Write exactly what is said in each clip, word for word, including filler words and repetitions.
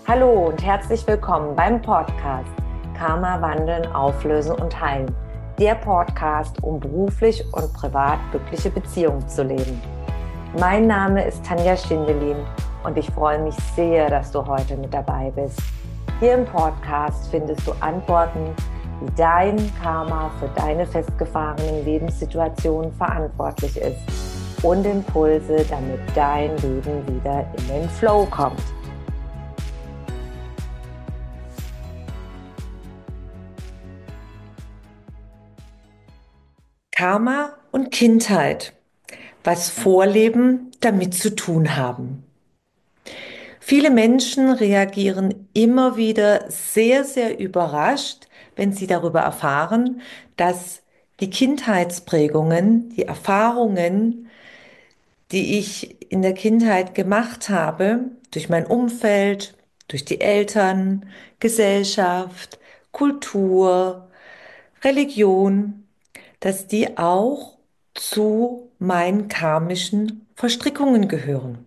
Hallo und herzlich willkommen beim Podcast Karma wandeln, auflösen und heilen. Der Podcast, um beruflich und privat glückliche Beziehungen zu leben. Mein Name ist Tanja Schindelin und ich freue mich sehr, dass du heute mit dabei bist. Hier im Podcast findest du Antworten, wie dein Karma für deine festgefahrenen Lebenssituationen verantwortlich ist und Impulse, damit dein Leben wieder in den Flow kommt. Karma und Kindheit, was Vorleben damit zu tun haben. Viele Menschen reagieren immer wieder sehr, sehr überrascht, wenn sie darüber erfahren, dass die Kindheitsprägungen, die Erfahrungen, die ich in der Kindheit gemacht habe, durch mein Umfeld, durch die Eltern, Gesellschaft, Kultur, Religion, dass die auch zu meinen karmischen Verstrickungen gehören.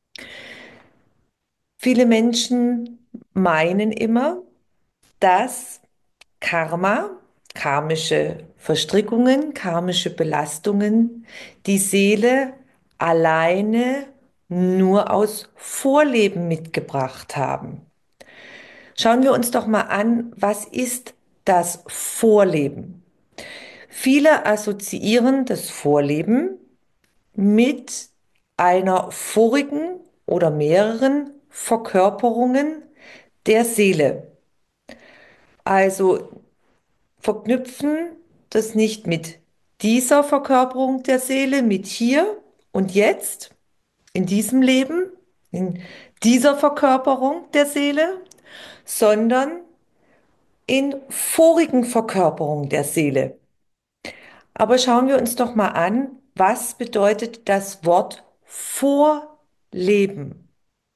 Viele Menschen meinen immer, dass Karma, karmische Verstrickungen, karmische Belastungen die Seele alleine nur aus Vorleben mitgebracht haben. Schauen wir uns doch mal an, was ist das Vorleben? Viele assoziieren das Vorleben mit einer vorigen oder mehreren Verkörperungen der Seele. Also verknüpfen das nicht mit dieser Verkörperung der Seele, mit hier und jetzt, in diesem Leben, in dieser Verkörperung der Seele, sondern in vorigen Verkörperungen der Seele. Aber schauen wir uns doch mal an, was bedeutet das Wort Vorleben?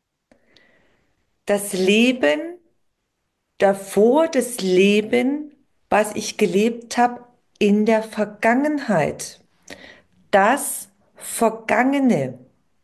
Das Leben davor, das Leben, was ich gelebt habe in der Vergangenheit. Das Vergangene.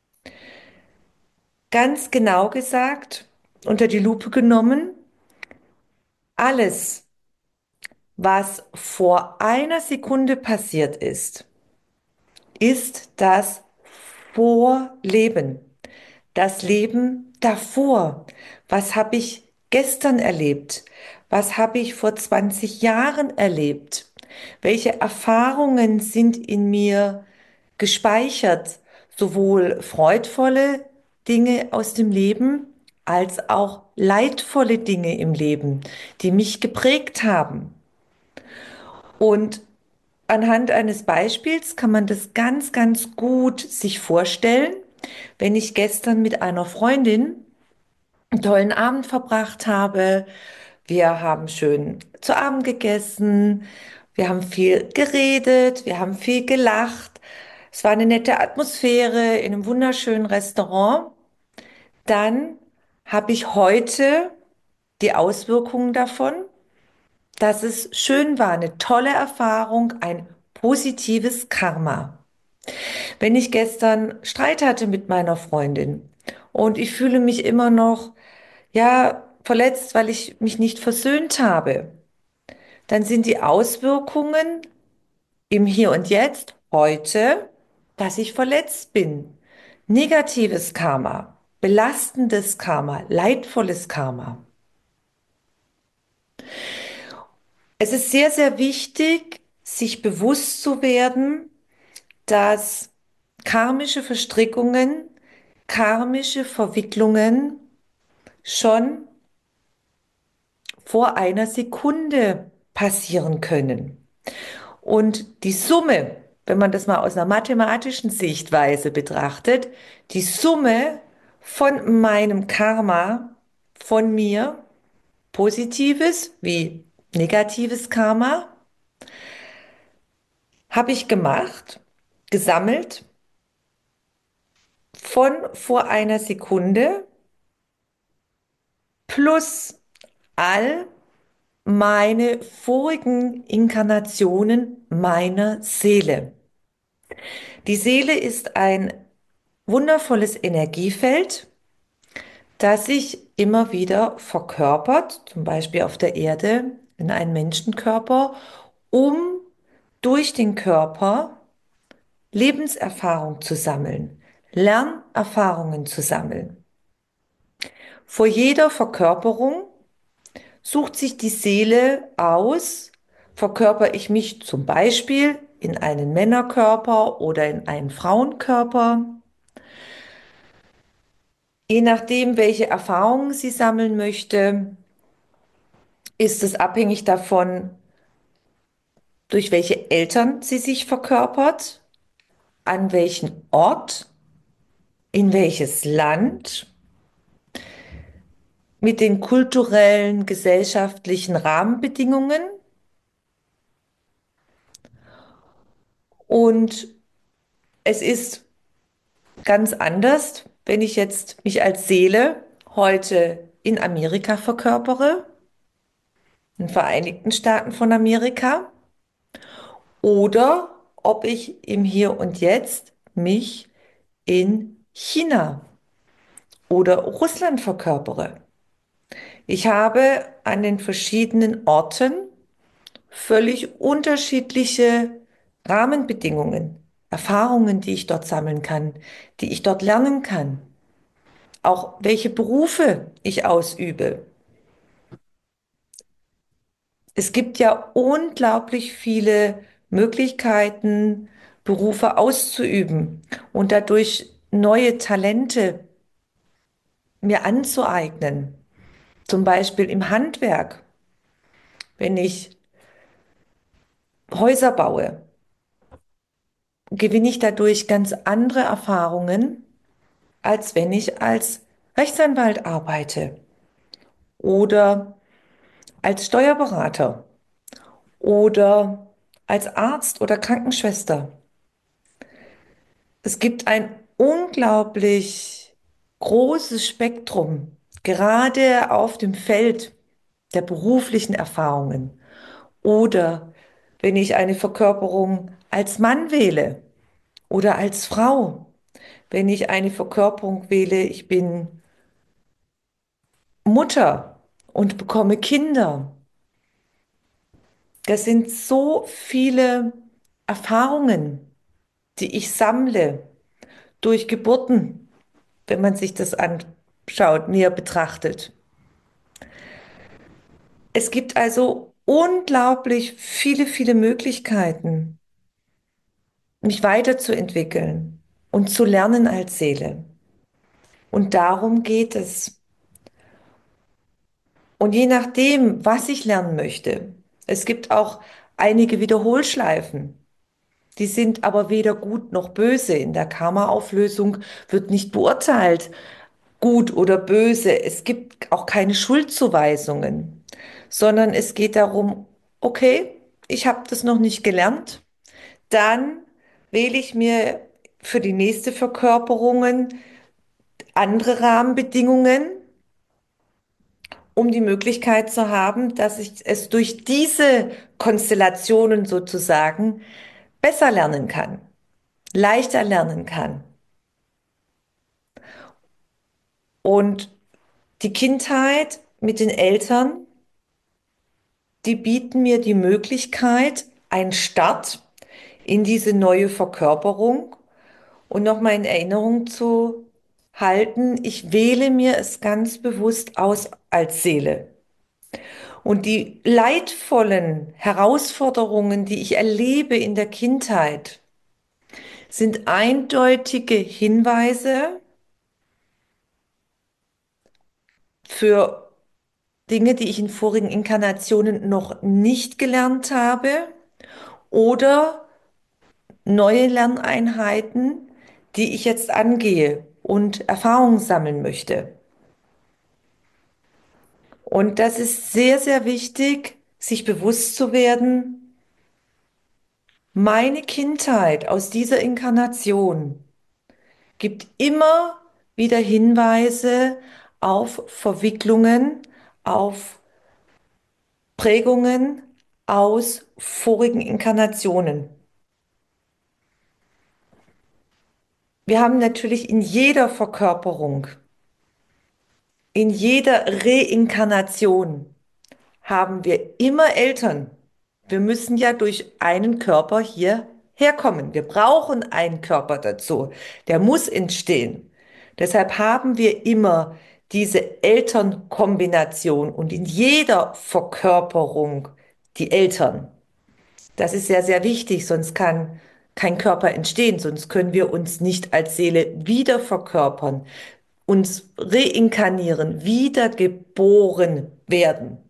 Ganz genau gesagt, unter die Lupe genommen, alles, was vor einer Sekunde passiert ist, ist das Vorleben. Das Leben davor. Was habe ich gestern erlebt? Was habe ich vor zwanzig Jahren erlebt? Welche Erfahrungen sind in mir gespeichert? Sowohl freudvolle Dinge aus dem Leben als auch leidvolle Dinge im Leben, die mich geprägt haben. Und anhand eines Beispiels kann man das ganz, ganz gut sich vorstellen. Wenn ich gestern mit einer Freundin einen tollen Abend verbracht habe, wir haben schön zu Abend gegessen, wir haben viel geredet, wir haben viel gelacht. Es war eine nette Atmosphäre in einem wunderschönen Restaurant. Dann habe ich heute die Auswirkungen davon, dass es schön war, eine tolle Erfahrung, ein positives Karma. Wenn ich gestern Streit hatte mit meiner Freundin und ich fühle mich immer noch, ja, verletzt, weil ich mich nicht versöhnt habe, dann sind die Auswirkungen im Hier und Jetzt heute, dass ich verletzt bin. Negatives Karma, belastendes Karma, leidvolles Karma. Es ist sehr, sehr wichtig, sich bewusst zu werden, dass karmische Verstrickungen, karmische Verwicklungen schon vor einer Sekunde passieren können. Und die Summe, wenn man das mal aus einer mathematischen Sichtweise betrachtet, die Summe von meinem Karma, von mir, positives wie negatives Karma, habe ich gemacht, gesammelt von vor einer Sekunde plus all meine vorigen Inkarnationen meiner Seele. Die Seele ist ein wundervolles Energiefeld, das sich immer wieder verkörpert, zum Beispiel auf der Erde in einen Menschenkörper, um durch den Körper Lebenserfahrung zu sammeln, Lernerfahrungen zu sammeln. Vor jeder Verkörperung sucht sich die Seele aus, verkörper ich mich zum Beispiel in einen Männerkörper oder in einen Frauenkörper. Je nachdem, welche Erfahrungen sie sammeln möchte, ist es abhängig davon, durch welche Eltern sie sich verkörpert, an welchen Ort, in welches Land, mit den kulturellen, gesellschaftlichen Rahmenbedingungen. Und es ist ganz anders, wenn ich jetzt mich als Seele heute in Amerika verkörpere, in den Vereinigten Staaten von Amerika, oder ob ich im Hier und Jetzt mich in China oder Russland verkörpere. Ich habe an den verschiedenen Orten völlig unterschiedliche Rahmenbedingungen, Erfahrungen, die ich dort sammeln kann, die ich dort lernen kann, auch welche Berufe ich ausübe. Es gibt ja unglaublich viele Möglichkeiten, Berufe auszuüben und dadurch neue Talente mir anzueignen. Zum Beispiel im Handwerk, wenn ich Häuser baue, gewinne ich dadurch ganz andere Erfahrungen, als wenn ich als Rechtsanwalt arbeite oder als Steuerberater oder als Arzt oder Krankenschwester. Es gibt ein unglaublich großes Spektrum, gerade auf dem Feld der beruflichen Erfahrungen. Oder wenn ich eine Verkörperung als Mann wähle oder als Frau, wenn ich eine Verkörperung wähle, ich bin Mutter und bekomme Kinder. Das sind so viele Erfahrungen, die ich sammle durch Geburten, wenn man sich das anschaut, näher betrachtet. Es gibt also unglaublich viele, viele Möglichkeiten, mich weiterzuentwickeln und zu lernen als Seele. Und darum geht es. Und je nachdem, was ich lernen möchte, es gibt auch einige Wiederholschleifen. Die sind aber weder gut noch böse. In der Karma-Auflösung wird nicht beurteilt, gut oder böse. Es gibt auch keine Schuldzuweisungen, sondern es geht darum, okay, ich habe das noch nicht gelernt, dann wähle ich mir für die nächste Verkörperungen andere Rahmenbedingungen, um die Möglichkeit zu haben, dass ich es durch diese Konstellationen sozusagen besser lernen kann, leichter lernen kann. Und die Kindheit mit den Eltern, die bieten mir die Möglichkeit, einen Start in diese neue Verkörperung und nochmal in Erinnerung zu halten, ich wähle mir es ganz bewusst aus als Seele. Und die leidvollen Herausforderungen, die ich erlebe in der Kindheit, sind eindeutige Hinweise für Dinge, die ich in vorigen Inkarnationen noch nicht gelernt habe oder neue Lerneinheiten, die ich jetzt angehe und Erfahrungen sammeln möchte. Und das ist sehr, sehr wichtig, sich bewusst zu werden, meine Kindheit aus dieser Inkarnation gibt immer wieder Hinweise auf Verwicklungen, auf Prägungen aus vorigen Inkarnationen. Wir haben natürlich in jeder Verkörperung in jeder Reinkarnation haben wir immer Eltern. Wir müssen ja durch einen Körper hier herkommen. Wir brauchen einen Körper dazu. Der muss entstehen. Deshalb haben wir immer diese Elternkombination und in jeder Verkörperung die Eltern. Das ist sehr, sehr wichtig, sonst kann kein Körper entstehen, sonst können wir uns nicht als Seele wieder verkörpern, uns reinkarnieren, wiedergeboren werden.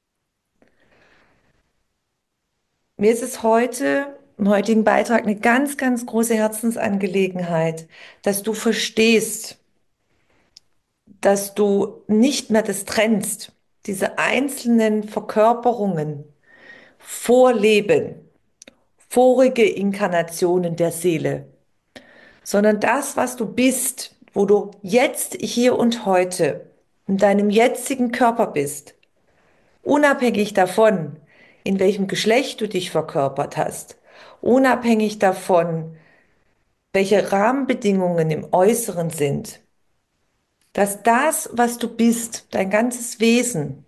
Mir ist es heute, im heutigen Beitrag, eine ganz, ganz große Herzensangelegenheit, dass du verstehst, dass du nicht mehr das trennst, diese einzelnen Verkörperungen, Vorleben, vorige Inkarnationen der Seele, sondern das, was du bist, wo du jetzt, hier und heute in deinem jetzigen Körper bist, unabhängig davon, in welchem Geschlecht du dich verkörpert hast, unabhängig davon, welche Rahmenbedingungen im Äußeren sind, dass das, was du bist, dein ganzes Wesen,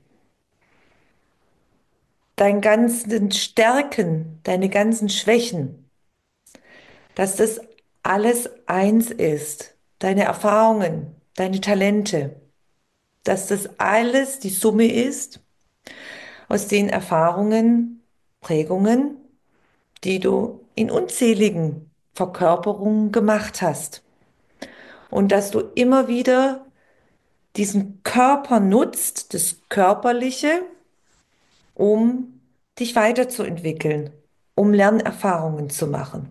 deine ganzen Stärken, deine ganzen Schwächen, dass das alles eins ist, deine Erfahrungen, deine Talente, dass das alles die Summe ist aus den Erfahrungen, Prägungen, die du in unzähligen Verkörperungen gemacht hast. Und dass du immer wieder diesen Körper nutzt, das Körperliche, um dich weiterzuentwickeln, um Lernerfahrungen zu machen.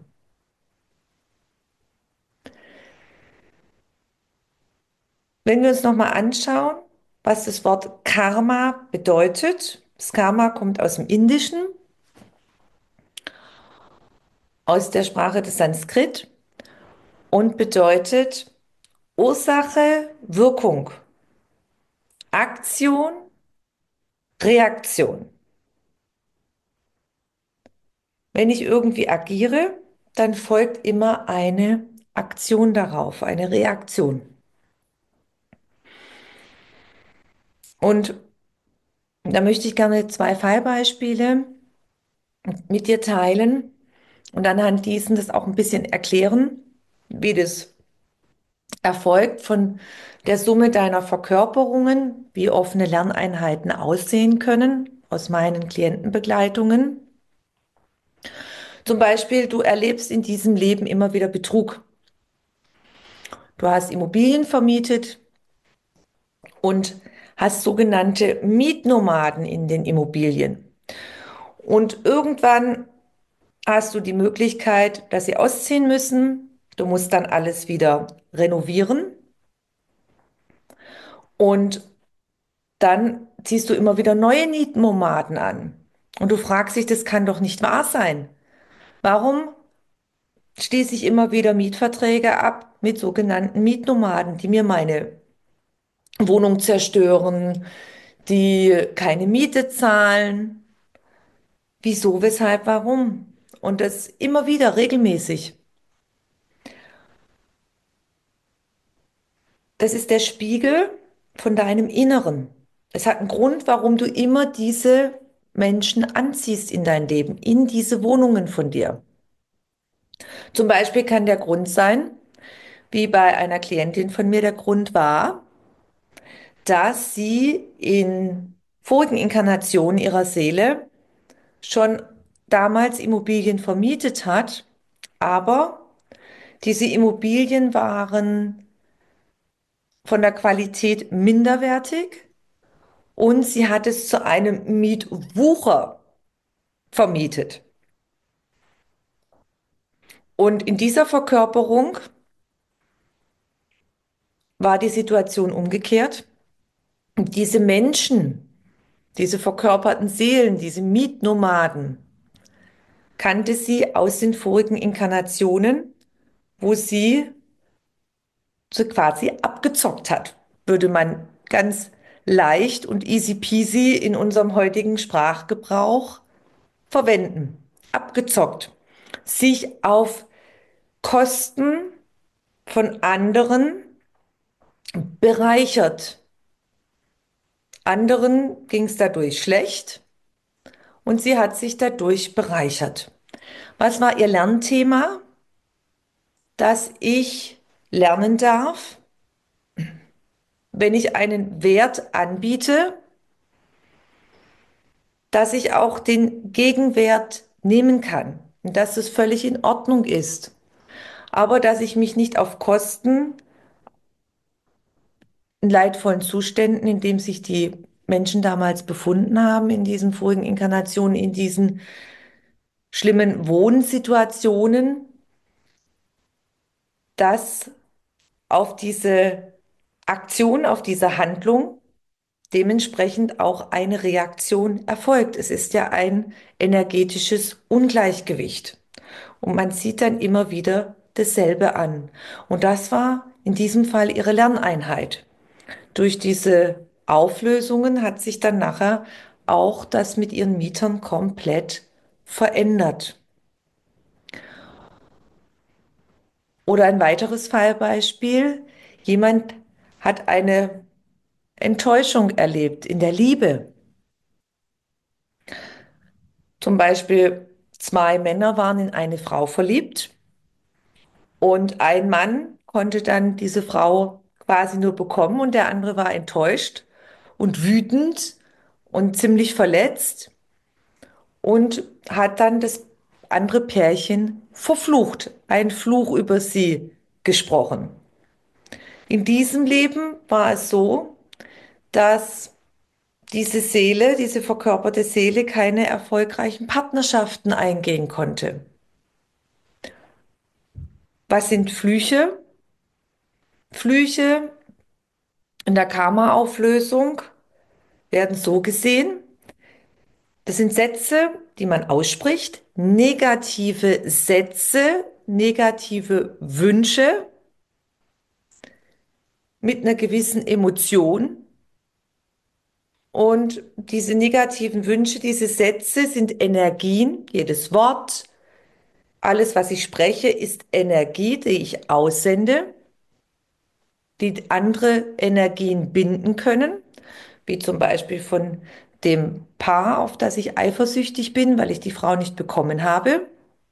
Wenn wir uns nochmal anschauen, was das Wort Karma bedeutet. Das Karma kommt aus dem Indischen, aus der Sprache des Sanskrit und bedeutet Ursache, Wirkung, Aktion, Reaktion. Wenn ich irgendwie agiere, dann folgt immer eine Aktion darauf, eine Reaktion. Und da möchte ich gerne zwei Fallbeispiele mit dir teilen und anhand diesen das auch ein bisschen erklären, wie das erfolgt von der Summe deiner Verkörperungen, wie offene Lerneinheiten aussehen können aus meinen Klientenbegleitungen. Zum Beispiel, du erlebst in diesem Leben immer wieder Betrug. Du hast Immobilien vermietet und hast sogenannte Mietnomaden in den Immobilien. Und irgendwann hast du die Möglichkeit, dass sie ausziehen müssen. Du musst dann alles wieder renovieren und dann ziehst du immer wieder neue Mietnomaden an. Und du fragst dich, das kann doch nicht wahr sein. Warum schließe ich immer wieder Mietverträge ab mit sogenannten Mietnomaden, die mir meine Wohnung zerstören, die keine Miete zahlen? Wieso, weshalb, warum? Und das immer wieder regelmäßig. Das ist der Spiegel von deinem Inneren. Es hat einen Grund, warum du immer diese Menschen anziehst in dein Leben, in diese Wohnungen von dir. Zum Beispiel kann der Grund sein, wie bei einer Klientin von mir der Grund war, dass sie in vorigen Inkarnationen ihrer Seele schon damals Immobilien vermietet hat, aber diese Immobilien waren von der Qualität minderwertig und sie hat es zu einem Mietwucher vermietet. Und in dieser Verkörperung war die Situation umgekehrt. Und diese Menschen, diese verkörperten Seelen, diese Mietnomaden, kannte sie aus den vorigen Inkarnationen, wo sie so quasi abgezockt hat, würde man ganz leicht und easy peasy in unserem heutigen Sprachgebrauch verwenden. Abgezockt. Sich auf Kosten von anderen bereichert. Anderen ging es dadurch schlecht und sie hat sich dadurch bereichert. Was war ihr Lernthema? Dass ich lernen darf, wenn ich einen Wert anbiete, dass ich auch den Gegenwert nehmen kann und dass es völlig in Ordnung ist, aber dass ich mich nicht auf Kosten in leidvollen Zuständen, in dem sich die Menschen damals befunden haben, in diesen vorigen Inkarnationen, in diesen schlimmen Wohnsituationen, dass auf diese Aktion, auf diese Handlung dementsprechend auch eine Reaktion erfolgt. Es ist ja ein energetisches Ungleichgewicht. Und man sieht dann immer wieder dasselbe an. Und das war in diesem Fall ihre Lerneinheit. Durch diese Auflösungen hat sich dann nachher auch das mit ihren Mietern komplett verändert. Oder ein weiteres Fallbeispiel. Jemand hat eine Enttäuschung erlebt in der Liebe. Zum Beispiel zwei Männer waren in eine Frau verliebt und ein Mann konnte dann diese Frau quasi nur bekommen und der andere war enttäuscht und wütend und ziemlich verletzt und hat dann das andere Pärchen verflucht, einen Fluch über sie gesprochen. In diesem Leben war es so, dass diese Seele, diese verkörperte Seele keine erfolgreichen Partnerschaften eingehen konnte. Was sind Flüche? Flüche in der Karma-Auflösung werden so gesehen, das sind Sätze, die man ausspricht, negative Sätze, negative Wünsche mit einer gewissen Emotion. Und diese negativen Wünsche, diese Sätze sind Energien. Jedes Wort, alles, was ich spreche, ist Energie, die ich aussende, die andere Energien binden können, wie zum Beispiel von dem Paar, auf das ich eifersüchtig bin, weil ich die Frau nicht bekommen habe.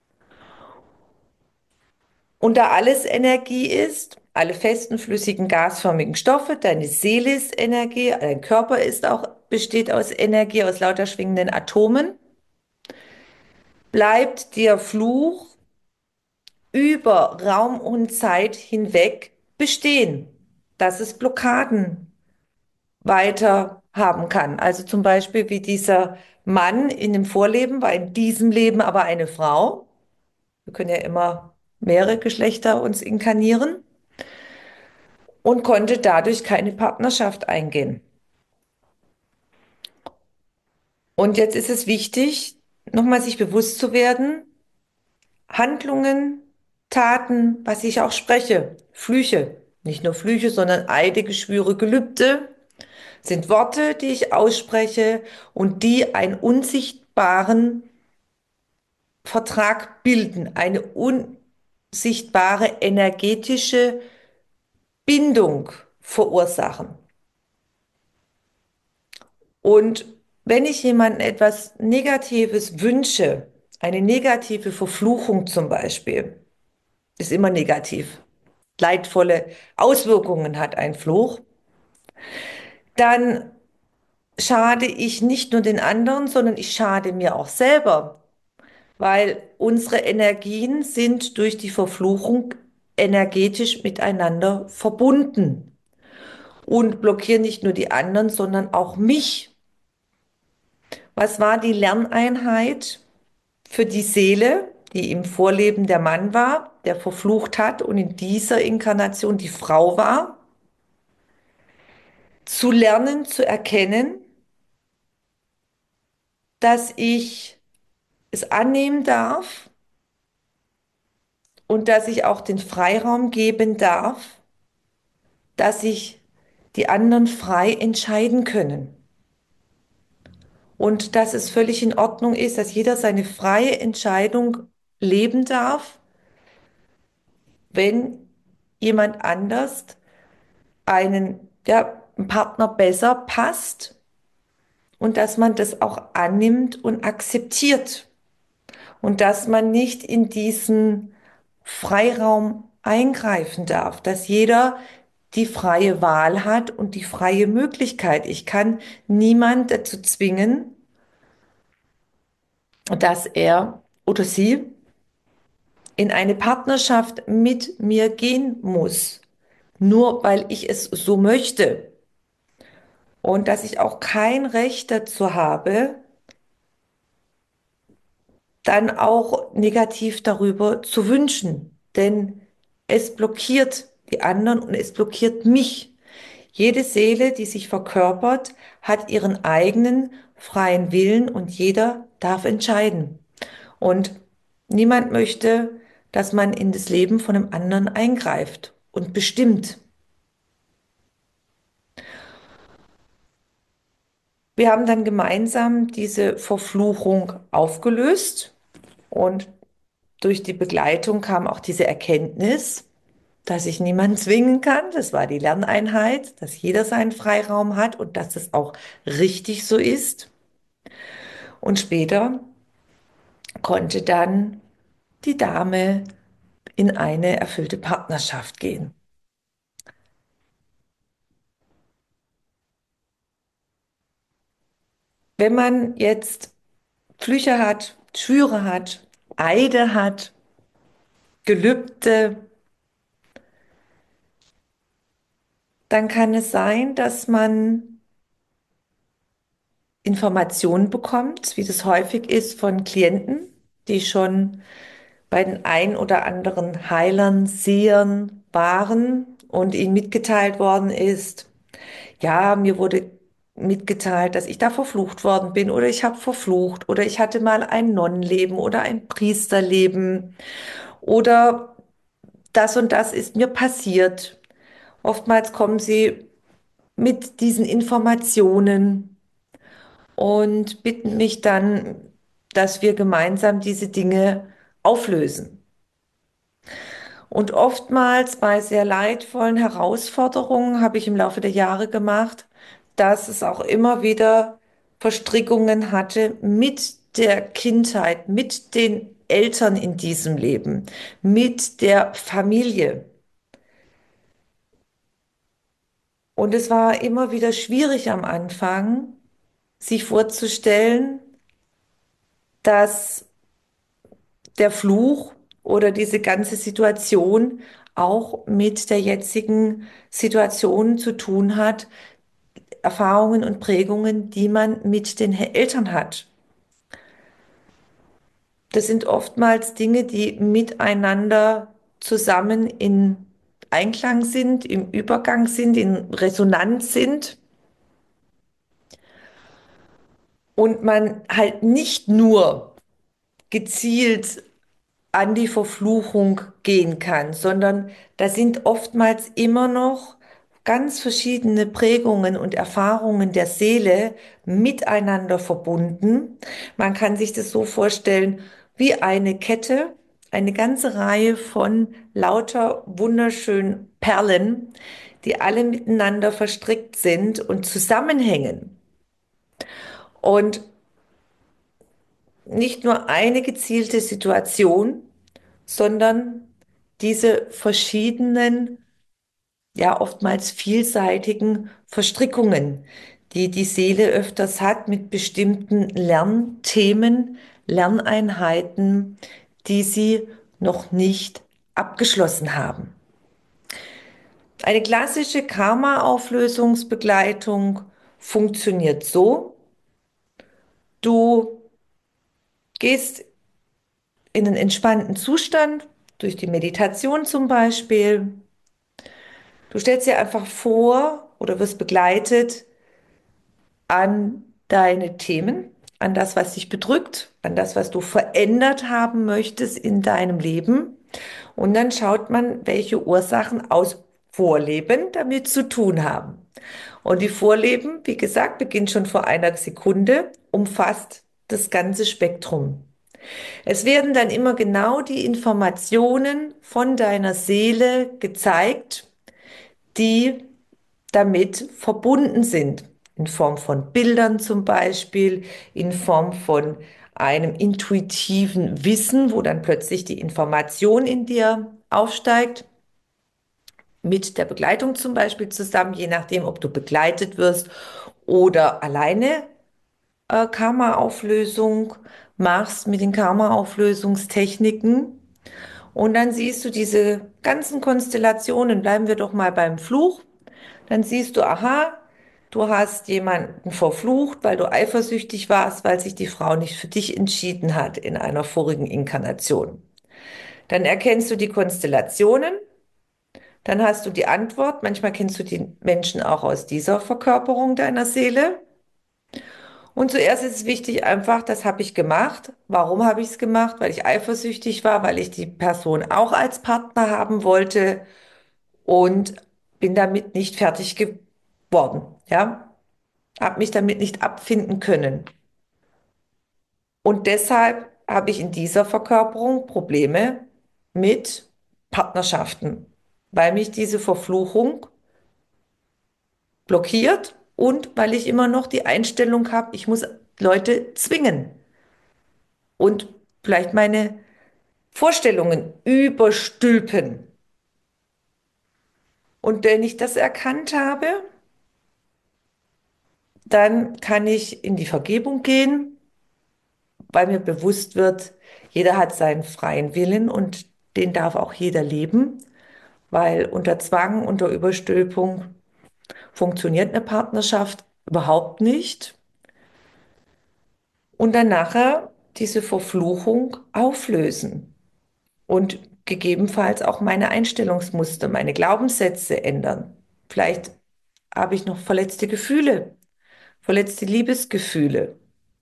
Und da alles Energie ist, alle festen, flüssigen, gasförmigen Stoffe, deine Seele ist Energie, dein Körper ist auch, besteht aus Energie, aus lauter schwingenden Atomen, bleibt der Fluch über Raum und Zeit hinweg bestehen, dass es Blockaden weiter haben kann. Also zum Beispiel wie dieser Mann in dem Vorleben war in diesem Leben aber eine Frau. Wir können ja immer mehrere Geschlechter uns inkarnieren und konnte dadurch keine Partnerschaft eingehen. Und jetzt ist es wichtig, nochmal sich bewusst zu werden, Handlungen, Taten, was ich auch spreche, Flüche, nicht nur Flüche, sondern Eide, Geschwüre, Gelübde, sind Worte, die ich ausspreche und die einen unsichtbaren Vertrag bilden, eine unsichtbare energetische Bindung verursachen. Und wenn ich jemandem etwas Negatives wünsche, eine negative Verfluchung zum Beispiel, ist immer negativ, leidvolle Auswirkungen hat ein Fluch, dann schade ich nicht nur den anderen, sondern ich schade mir auch selber, weil unsere Energien sind durch die Verfluchung energetisch miteinander verbunden und blockieren nicht nur die anderen, sondern auch mich. Was war die Lerneinheit für die Seele, die im Vorleben der Mann war, der verflucht hat und in dieser Inkarnation die Frau war? Zu lernen, zu erkennen, dass ich es annehmen darf und dass ich auch den Freiraum geben darf, dass sich die anderen frei entscheiden können. Und dass es völlig in Ordnung ist, dass jeder seine freie Entscheidung leben darf, wenn jemand anders einen, ja, einen Partner besser passt und dass man das auch annimmt und akzeptiert und dass man nicht in diesen Freiraum eingreifen darf, dass jeder die freie Wahl hat und die freie Möglichkeit. Ich kann niemand dazu zwingen, dass er oder sie in eine Partnerschaft mit mir gehen muss, nur weil ich es so möchte. Und dass ich auch kein Recht dazu habe, dann auch negativ darüber zu wünschen. Denn es blockiert die anderen und es blockiert mich. Jede Seele, die sich verkörpert, hat ihren eigenen freien Willen und jeder darf entscheiden. Und niemand möchte, dass man in das Leben von einem anderen eingreift und bestimmt. Wir haben dann gemeinsam diese Verfluchung aufgelöst und durch die Begleitung kam auch diese Erkenntnis, dass ich niemanden zwingen kann. Das war die Lerneinheit, dass jeder seinen Freiraum hat und dass es auch richtig so ist. Und später konnte dann die Dame in eine erfüllte Partnerschaft gehen. Wenn man jetzt Flüche hat, Schwüre hat, Eide hat, Gelübde, dann kann es sein, dass man Informationen bekommt, wie das häufig ist von Klienten, die schon bei den ein oder anderen Heilern, Sehern waren und ihnen mitgeteilt worden ist, ja, mir wurde mitgeteilt, dass ich da verflucht worden bin oder ich habe verflucht oder ich hatte mal ein Nonnenleben oder ein Priesterleben oder das und das ist mir passiert. Oftmals kommen sie mit diesen Informationen und bitten mich dann, dass wir gemeinsam diese Dinge auflösen. Und oftmals bei sehr leidvollen Herausforderungen habe ich im Laufe der Jahre gemacht, dass es auch immer wieder Verstrickungen hatte mit der Kindheit, mit den Eltern in diesem Leben, mit der Familie. Und es war immer wieder schwierig am Anfang, sich vorzustellen, dass der Fluch oder diese ganze Situation auch mit der jetzigen Situation zu tun hat, Erfahrungen und Prägungen, die man mit den Eltern hat. Das sind oftmals Dinge, die miteinander zusammen in Einklang sind, im Übergang sind, in Resonanz sind und man halt nicht nur gezielt an die Verfluchung gehen kann, sondern da sind oftmals immer noch ganz verschiedene Prägungen und Erfahrungen der Seele miteinander verbunden. Man kann sich das so vorstellen wie eine Kette, eine ganze Reihe von lauter wunderschönen Perlen, die alle miteinander verstrickt sind und zusammenhängen. Und nicht nur eine gezielte Situation, sondern diese verschiedenen, ja oftmals vielseitigen Verstrickungen, die die Seele öfters hat mit bestimmten Lernthemen, Lerneinheiten, die sie noch nicht abgeschlossen haben. Eine klassische Karma-Auflösungsbegleitung funktioniert so: Du gehst in einen entspannten Zustand, durch die Meditation zum Beispiel. Du stellst dir einfach vor oder wirst begleitet an deine Themen, an das, was dich bedrückt, an das, was du verändert haben möchtest in deinem Leben. Und dann schaut man, welche Ursachen aus Vorleben damit zu tun haben. Und die Vorleben, wie gesagt, beginnt schon vor einer Sekunde, umfasst das ganze Spektrum. Es werden dann immer genau die Informationen von deiner Seele gezeigt, die damit verbunden sind. in Form von Bildern zum Beispiel, in Form von einem intuitiven Wissen, wo dann plötzlich die Information in dir aufsteigt, mit der Begleitung zum Beispiel zusammen, je nachdem, ob du begleitet wirst oder alleine äh, Karma-Auflösung machst mit den Karma-Auflösungstechniken. Und dann siehst du diese ganzen Konstellationen, bleiben wir doch mal beim Fluch. Dann siehst du, aha, du hast jemanden verflucht, weil du eifersüchtig warst, weil sich die Frau nicht für dich entschieden hat in einer vorigen Inkarnation. Dann erkennst du die Konstellationen, dann hast du die Antwort. Manchmal kennst du die Menschen auch aus dieser Verkörperung deiner Seele. Und zuerst ist es wichtig einfach, das habe ich gemacht. Warum habe ich es gemacht? Weil ich eifersüchtig war, weil ich die Person auch als Partner haben wollte und bin damit nicht fertig geworden. Ja, habe mich damit nicht abfinden können. Und deshalb habe ich in dieser Verkörperung Probleme mit Partnerschaften, weil mich diese Verfluchung blockiert und weil ich immer noch die Einstellung habe, ich muss Leute zwingen und vielleicht meine Vorstellungen überstülpen. Und wenn ich das erkannt habe, dann kann ich in die Vergebung gehen, weil mir bewusst wird, jeder hat seinen freien Willen und den darf auch jeder leben, weil unter Zwang, unter Überstülpung funktioniert eine Partnerschaft überhaupt nicht. Und dann nachher diese Verfluchung auflösen und gegebenenfalls auch meine Einstellungsmuster, meine Glaubenssätze ändern. Vielleicht habe ich noch verletzte Gefühle, verletzte Liebesgefühle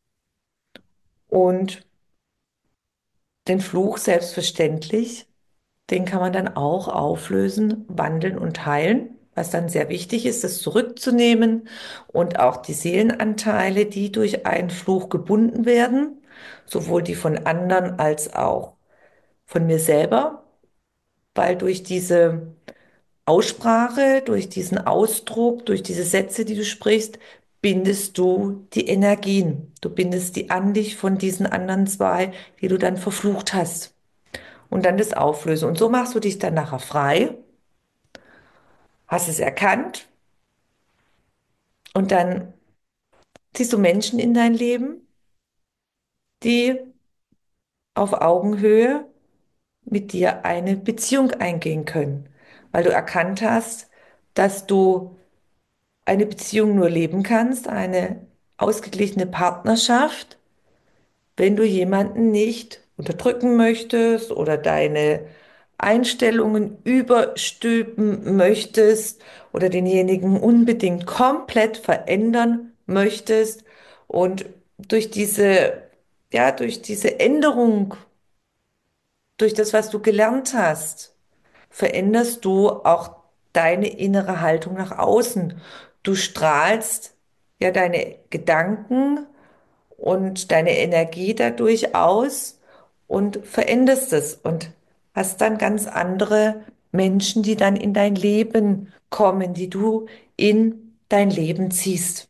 und den Fluch selbstverständlich, den kann man dann auch auflösen, wandeln und heilen, was dann sehr wichtig ist, das zurückzunehmen und auch die Seelenanteile, die durch einen Fluch gebunden werden, sowohl die von anderen als auch von mir selber, weil durch diese Aussprache, durch diesen Ausdruck, durch diese Sätze, die du sprichst, bindest du die Energien. Du bindest die an dich von diesen anderen zwei, die du dann verflucht hast. Und dann das Auflösen. Und so machst du dich dann nachher frei, hast es erkannt und dann ziehst du Menschen in dein Leben, die auf Augenhöhe mit dir eine Beziehung eingehen können, weil du erkannt hast, dass du eine Beziehung nur leben kannst, eine ausgeglichene Partnerschaft, wenn du jemanden nicht unterdrücken möchtest oder deine Einstellungen überstülpen möchtest oder denjenigen unbedingt komplett verändern möchtest. Und durch diese, ja, durch diese Änderung, durch das, was du gelernt hast, veränderst du auch deine innere Haltung nach außen. Du strahlst ja deine Gedanken und deine Energie dadurch aus und veränderst es und hast dann ganz andere Menschen, die dann in dein Leben kommen, die du in dein Leben ziehst.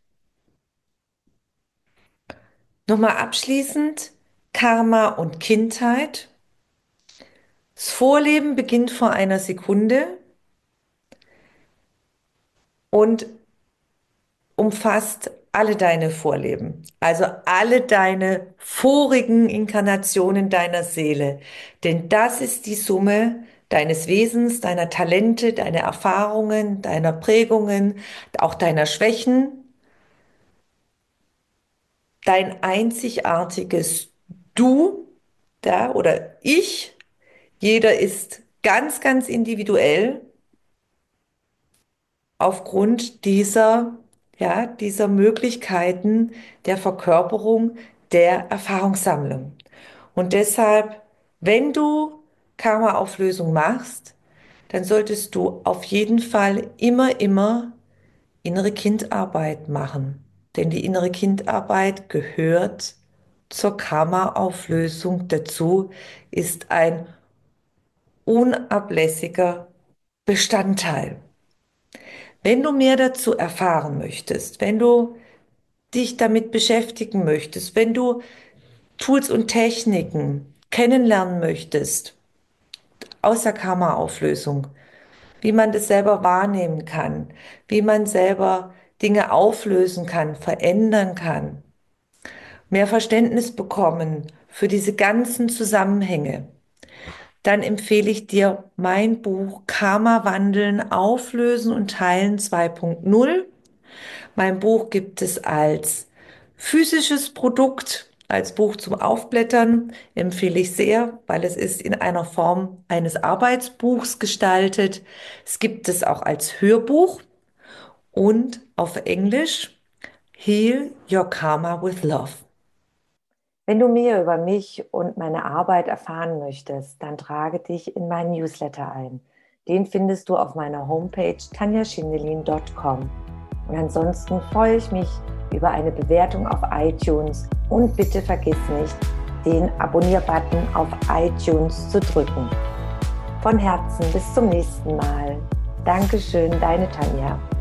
Nochmal abschließend, Karma und Kindheit. Das Vorleben beginnt vor einer Sekunde und umfasst alle deine Vorleben, also alle deine vorigen Inkarnationen deiner Seele. Denn das ist die Summe deines Wesens, deiner Talente, deiner Erfahrungen, deiner Prägungen, auch deiner Schwächen, dein einzigartiges Du, da oder Ich. Jeder ist ganz, ganz individuell aufgrund dieser, ja, dieser Möglichkeiten der Verkörperung der Erfahrungssammlung. Und deshalb, wenn du Karma-Auflösung machst, dann solltest du auf jeden Fall immer, immer innere Kindarbeit machen. Denn die innere Kindarbeit gehört zur Karma-Auflösung dazu, ist ein unablässiger Bestandteil. Wenn du mehr dazu erfahren möchtest, wenn du dich damit beschäftigen möchtest, wenn du Tools und Techniken kennenlernen möchtest, aus der Karma-Auflösung, wie man das selber wahrnehmen kann, wie man selber Dinge auflösen kann, verändern kann, mehr Verständnis bekommen für diese ganzen Zusammenhänge, dann empfehle ich dir mein Buch Karma wandeln, auflösen und teilen zwei Punkt null. Mein Buch gibt es als physisches Produkt, als Buch zum Aufblättern, empfehle ich sehr, weil es ist in einer Form eines Arbeitsbuchs gestaltet. Es gibt es auch als Hörbuch und auf Englisch Heal Your Karma with Love. Wenn du mehr über mich und meine Arbeit erfahren möchtest, dann trage dich in meinen Newsletter ein. Den findest du auf meiner Homepage tanja schindelin punkt com. Und ansonsten freue ich mich über eine Bewertung auf iTunes und bitte vergiss nicht, den Abonnier-Button auf iTunes zu drücken. Von Herzen bis zum nächsten Mal. Dankeschön, deine Tanja.